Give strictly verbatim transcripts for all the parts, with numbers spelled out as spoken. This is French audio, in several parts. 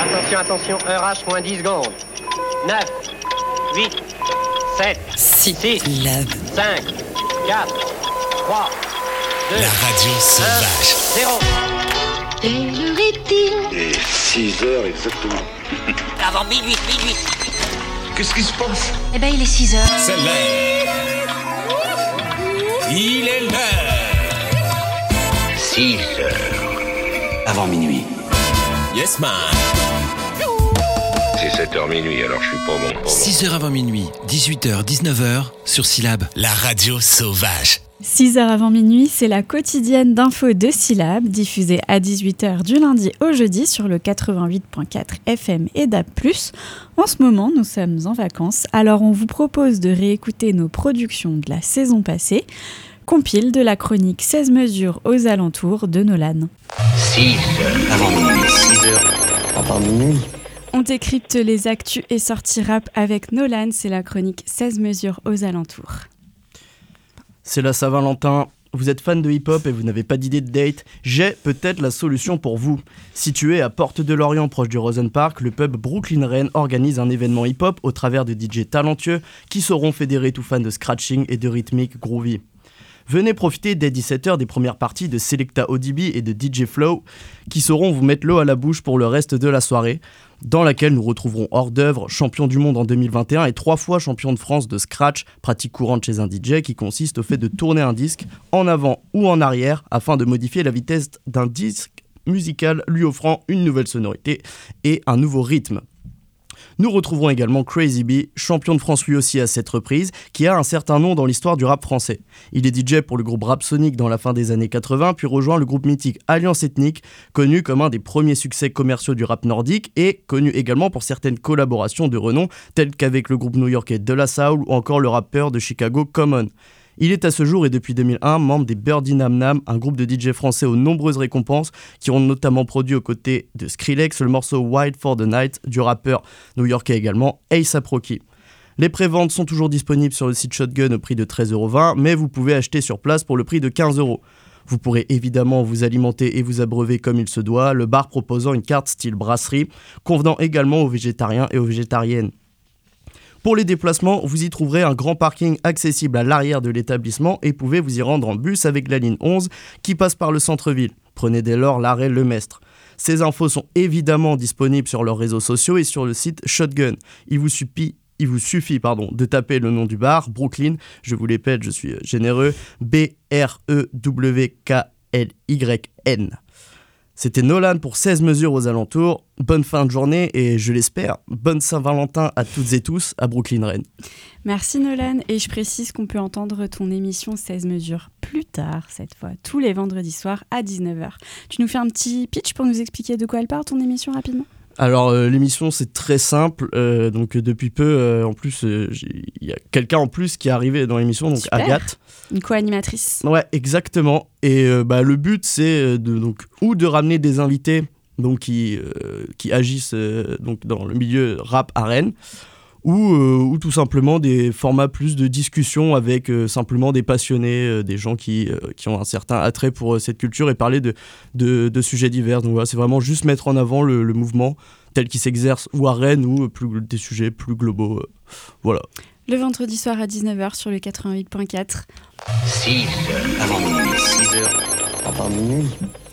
Attention, attention, heure H moins dix secondes. neuf, huit, sept, six, cinq, quatre, trois, deux, La radio sauvage. zéro. Quelle heure est-il? Et six heures exactement. Avant minuit, minuit. Qu'est-ce qui se passe? Eh ben, il est six heures. C'est l'heure. Il est l'heure. six heures. Avant minuit. Yes, man. C'est sept heures minuit, alors je suis pas bon. Pas bon. six heures avant minuit, dix-huit heures, dix-neuf heures, sur Syllab. La radio sauvage. six heures avant minuit, c'est la quotidienne d'infos de Syllab, diffusée à dix-huit heures du lundi au jeudi sur le quatre-vingt-huit virgule quatre F M et D A B plus. En ce moment, nous sommes en vacances, alors on vous propose de réécouter nos productions de la saison passée, compile de la chronique seize mesures aux alentours de Nolan. six heures avant minuit. six heures avant minuit. On décrypte les actus et sorties rap avec Nolan, c'est la chronique seize mesures aux alentours. C'est la Saint-Valentin, vous êtes fan de hip-hop et vous n'avez pas d'idée de date, j'ai peut-être la solution pour vous. Situé à Porte de Lorient, proche du Rosen Park, le pub Brooklyn Rain organise un événement hip-hop au travers de D J talentueux qui sauront fédérer tout fan de scratching et de rythmique groovy. Venez profiter dès dix-sept heures des premières parties de Selecta O D B et de D J Flow qui sauront vous mettre l'eau à la bouche pour le reste de la soirée, dans laquelle nous retrouverons hors d'œuvre, champion du monde en deux mille vingt et un et trois fois champion de France de scratch, pratique courante chez un D J qui consiste au fait de tourner un disque en avant ou en arrière afin de modifier la vitesse d'un disque musical lui offrant une nouvelle sonorité et un nouveau rythme. Nous retrouverons également Crazy B, champion de France lui aussi à cette reprise, qui a un certain nom dans l'histoire du rap français. Il est D J pour le groupe Rap Sonic dans la fin des années quatre-vingts, puis rejoint le groupe mythique Alliance Ethnique, connu comme un des premiers succès commerciaux du rap nordique et connu également pour certaines collaborations de renom, telles qu'avec le groupe new-yorkais De La Soul ou encore le rappeur de Chicago Common. Il est à ce jour et depuis deux mille un membre des Birdie Nam Nam, un groupe de D J français aux nombreuses récompenses qui ont notamment produit aux côtés de Skrillex le morceau Wild for the Night du rappeur new-yorkais également A$AP Rocky. Les préventes sont toujours disponibles sur le site Shotgun au prix de treize euros vingt, mais vous pouvez acheter sur place pour le prix de quinze euros. Vous pourrez évidemment vous alimenter et vous abreuver comme il se doit, le bar proposant une carte style brasserie, convenant également aux végétariens et aux végétariennes. Pour les déplacements, vous y trouverez un grand parking accessible à l'arrière de l'établissement et pouvez vous y rendre en bus avec la ligne onze qui passe par le centre-ville. Prenez dès lors l'arrêt Le Mestre. Ces infos sont évidemment disponibles sur leurs réseaux sociaux et sur le site Shotgun. Il vous suffit, il vous suffit pardon, de taper le nom du bar, Brooklyn, je vous l'épelle, je suis généreux, B R E W K L Y N. C'était Nolan pour seize mesures aux alentours. Bonne fin de journée et je l'espère, bonne Saint-Valentin à toutes et tous à Brooklyn Rain. Merci Nolan, et je précise qu'on peut entendre ton émission seize mesures plus tard cette fois, tous les vendredis soirs à dix-neuf heures. Tu nous fais un petit pitch pour nous expliquer de quoi elle parle ton émission rapidement ? Alors euh, l'émission c'est très simple, euh, donc euh, depuis peu euh, en plus il euh, y a quelqu'un en plus qui est arrivé dans l'émission, donc Super. Agathe. Une co-animatrice. Ouais, exactement. Et euh, bah, le but c'est de, donc, ou de ramener des invités donc, qui, euh, qui agissent euh, donc, dans le milieu rap à Rennes, ou, euh, ou tout simplement des formats plus de discussion avec euh, simplement des passionnés, euh, des gens qui, euh, qui ont un certain attrait pour euh, cette culture et parler de, de, de sujets divers. Donc voilà, c'est vraiment juste mettre en avant le, le mouvement tel qu'il s'exerce ou à Rennes ou plus, des sujets plus globaux. Euh, voilà. Le vendredi soir à dix-neuf heures sur le quatre-vingt-huit virgule quatre. six heures avant minuit. six heures avant minuit.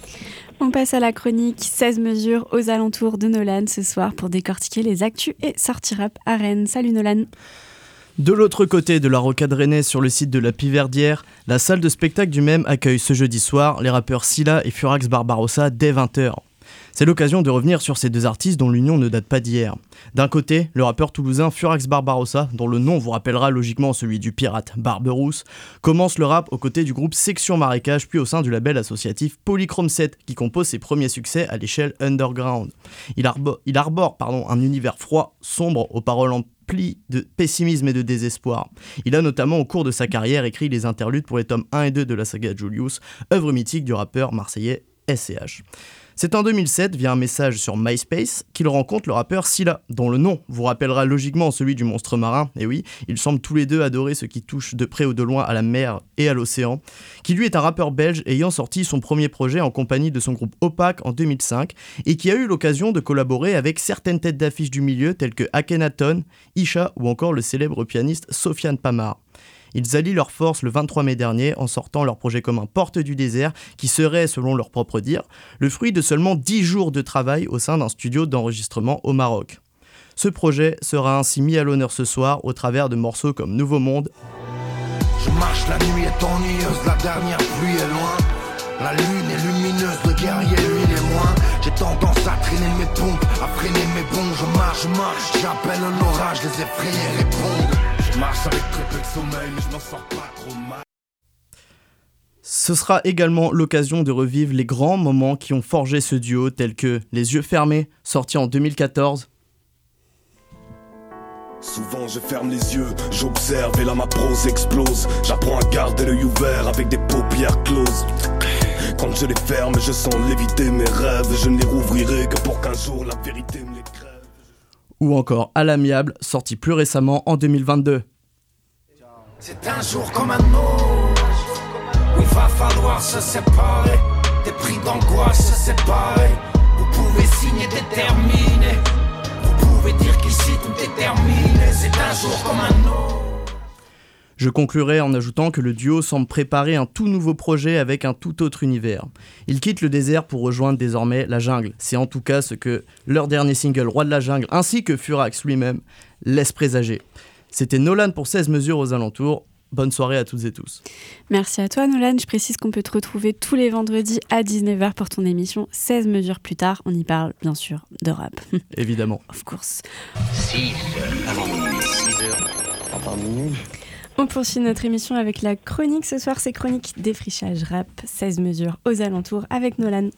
On passe à la chronique seize mesures aux alentours de Nolan ce soir pour décortiquer les actus et sorties rap à Rennes. Salut Nolan. De l'autre côté de la rocade rennaise, sur le site de la Piverdière, la salle de spectacle du même accueille ce jeudi soir les rappeurs Scylla et Furax Barbarossa dès vingt heures. C'est l'occasion de revenir sur ces deux artistes dont l'union ne date pas d'hier. D'un côté, le rappeur toulousain Furax Barbarossa, dont le nom vous rappellera logiquement celui du pirate Barberousse, commence le rap aux côtés du groupe Section Marécage, puis au sein du label associatif Polychrome sept, qui compose ses premiers succès à l'échelle underground. Il arbore, il arbore pardon, un univers froid, sombre, aux paroles emplies de pessimisme et de désespoir. Il a notamment au cours de sa carrière écrit les interludes pour les tomes un et deux de la saga Julius, œuvre mythique du rappeur marseillais S C H. C'est en deux mille sept, via un message sur MySpace, qu'il rencontre le rappeur Scylla, dont le nom vous rappellera logiquement celui du monstre marin. Et oui, ils semblent tous les deux adorer ce qui touche de près ou de loin à la mer et à l'océan, qui lui est un rappeur belge ayant sorti son premier projet en compagnie de son groupe Opaque en deux mille cinq, et qui a eu l'occasion de collaborer avec certaines têtes d'affiche du milieu telles que Akhenaton, Isha ou encore le célèbre pianiste Sofiane Pamar. Ils allient leurs forces le vingt-trois mai dernier en sortant leur projet commun Porte du désert, qui serait, selon leur propre dire, le fruit de seulement dix jours de travail au sein d'un studio d'enregistrement au Maroc. Ce projet sera ainsi mis à l'honneur ce soir au travers de morceaux comme Nouveau Monde. Je marche, la nuit est ennuyeuse, la dernière pluie est loin. La lune est lumineuse, le guerrier lui il est moins. J'ai tendance à traîner mes pompes, à freiner mes bons. Je marche, je marche, j'appelle un orage, les effrayés répondent. Je marche avec très peu de sommeil, mais je m'en sors pas trop mal. Ce sera également l'occasion de revivre les grands moments qui ont forgé ce duo, tels que Les Yeux Fermés, sorti en deux mille quatorze. Souvent je ferme les yeux, j'observe et là ma prose explose. J'apprends à garder l'œil ouvert avec des paupières closes. Quand je les ferme, je sens léviter mes rêves. Je ne les rouvrirai que pour qu'un jour la vérité me les crève. Ou encore À l'amiable, sorti plus récemment en deux mille vingt-deux. C'est un jour comme un autre où il va falloir se séparer. Des pris d'angoisse, c'est pareil. Vous pouvez signer déterminé. Vous pouvez dire qu'ici tout est terminé. C'est un jour comme un autre. Je conclurai en ajoutant que le duo semble préparer un tout nouveau projet avec un tout autre univers. Ils quittent le désert pour rejoindre désormais la jungle. C'est en tout cas ce que leur dernier single Roi de la jungle ainsi que Furax lui-même laisse présager. C'était Nolan pour seize mesures aux alentours. Bonne soirée à toutes et tous. Merci à toi Nolan. Je précise qu'on peut te retrouver tous les vendredis à dix-neuf heures pour ton émission seize mesures plus tard. On y parle bien sûr de rap. Évidemment. Of course. six heures avant minuit. six heures avant minuit. On poursuit notre émission avec la chronique. Ce soir, c'est chronique défrichage rap, seize mesures aux alentours avec Nolan.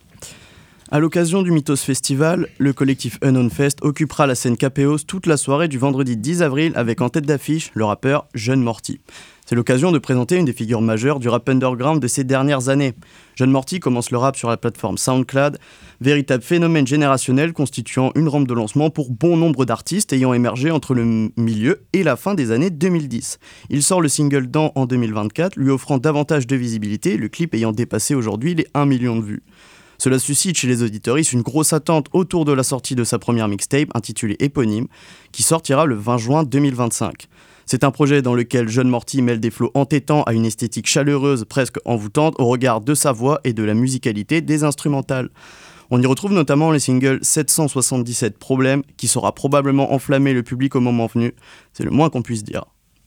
À l'occasion du Mythos Festival, le collectif Unknown Fest occupera la scène Capéos toute la soirée du vendredi dix avril avec en tête d'affiche le rappeur Jeune Morty. C'est l'occasion de présenter une des figures majeures du rap underground de ces dernières années. Jeune Morty commence le rap sur la plateforme SoundCloud, véritable phénomène générationnel constituant une rampe de lancement pour bon nombre d'artistes ayant émergé entre le milieu et la fin des années deux mille dix. Il sort le single Dans en deux mille vingt-quatre, lui offrant davantage de visibilité, le clip ayant dépassé aujourd'hui les un million de vues. Cela suscite chez les auditeuristes une grosse attente autour de la sortie de sa première mixtape intitulée Éponyme, qui sortira le vingt juin deux mille vingt-cinq. C'est un projet dans lequel Jeune Morty mêle des flots entêtants à une esthétique chaleureuse presque envoûtante au regard de sa voix et de la musicalité des instrumentales. On y retrouve notamment les singles sept cent soixante-dix-sept Problème, qui saura probablement enflammer le public au moment venu. C'est le moins qu'on puisse dire.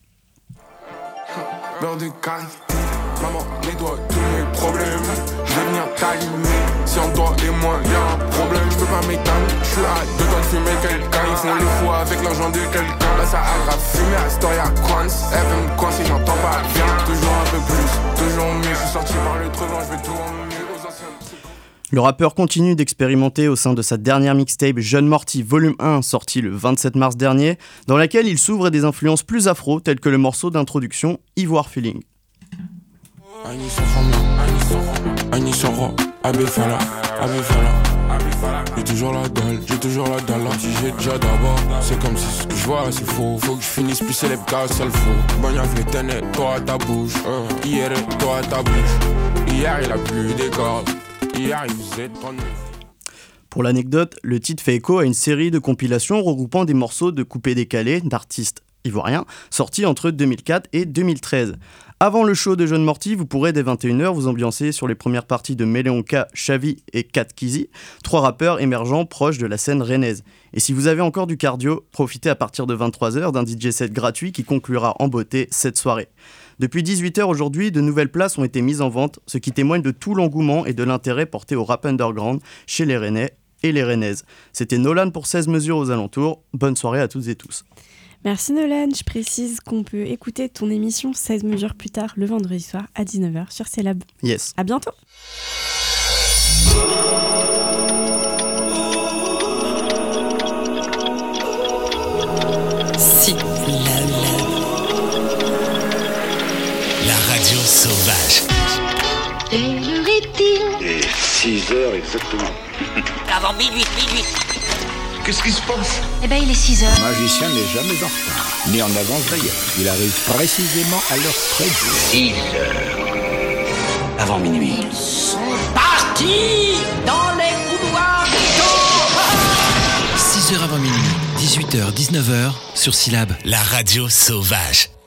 Beurre de karité, maman nettoie tous mes problèmes. Je vais venir t'allumer, si en toi et moi y'a un problème. Je peux pas m'éteindre, je suis là dedans de fumer quelqu'un. Ils font les fous avec l'argent de quelqu'un. Là ça aggrave, fumer à Story à Coins. Elle veut me coincer, j'entends pas, viens. Toujours un peu plus, toujours mieux. Je suis sorti par le trevant, je vais tout en mieux aux anciens. Le rappeur continue d'expérimenter au sein de sa dernière mixtape Jeune Morty Volume un, sortie le vingt-sept mars dernier, dans laquelle il s'ouvre à des influences plus afro, telles que le morceau d'introduction Ivoire Feeling. J'ai toujours la dalle, j'ai toujours la dalle, si j'ai déjà d'abord. C'est comme si ce que je vois c'est faux. Faut que je finisse plus célèbre car ça le faut. Bagnac les ténèbres, toi à ta bouche. euh. Hier, toi à ta bouche. Hier il a plu des cordes. Hier il faisait trente-neuf. Pour l'anecdote, le titre fait écho à une série de compilations regroupant des morceaux de coupés-décalés d'artistes ivoiriens, sortis entre deux mille quatre et deux mille treize. Avant le show de Jeune Morty, vous pourrez dès vingt et une heures vous ambiancer sur les premières parties de Méléonka, Chavi et Kat Kizi, trois rappeurs émergents proches de la scène rennaise. Et si vous avez encore du cardio, profitez à partir de vingt-trois heures d'un D J set gratuit qui conclura en beauté cette soirée. Depuis dix-huit heures aujourd'hui, de nouvelles places ont été mises en vente, ce qui témoigne de tout l'engouement et de l'intérêt porté au rap underground chez les Rennais et les Rennaises. C'était Nolan pour seize mesures aux alentours. Bonne soirée à toutes et tous. Merci Nolan, je précise qu'on peut écouter ton émission seize mesures plus tard le vendredi soir à dix-neuf heures sur C-Lab. Yes. À bientôt. C-Lab. La radio sauvage. Et le reptile. six heures exactement. Avant minuit, minuit. Qu'est-ce qui se passe? Eh ben, il est six heures. Le magicien n'est jamais en retard, ni en avance d'ailleurs. Il arrive précisément à l'heure prévue. six heures. Avant minuit. Ils sont partis dans les couloirs du temps. six heures avant minuit, dix-huit heures, dix-neuf heures, sur Syllab, la radio sauvage.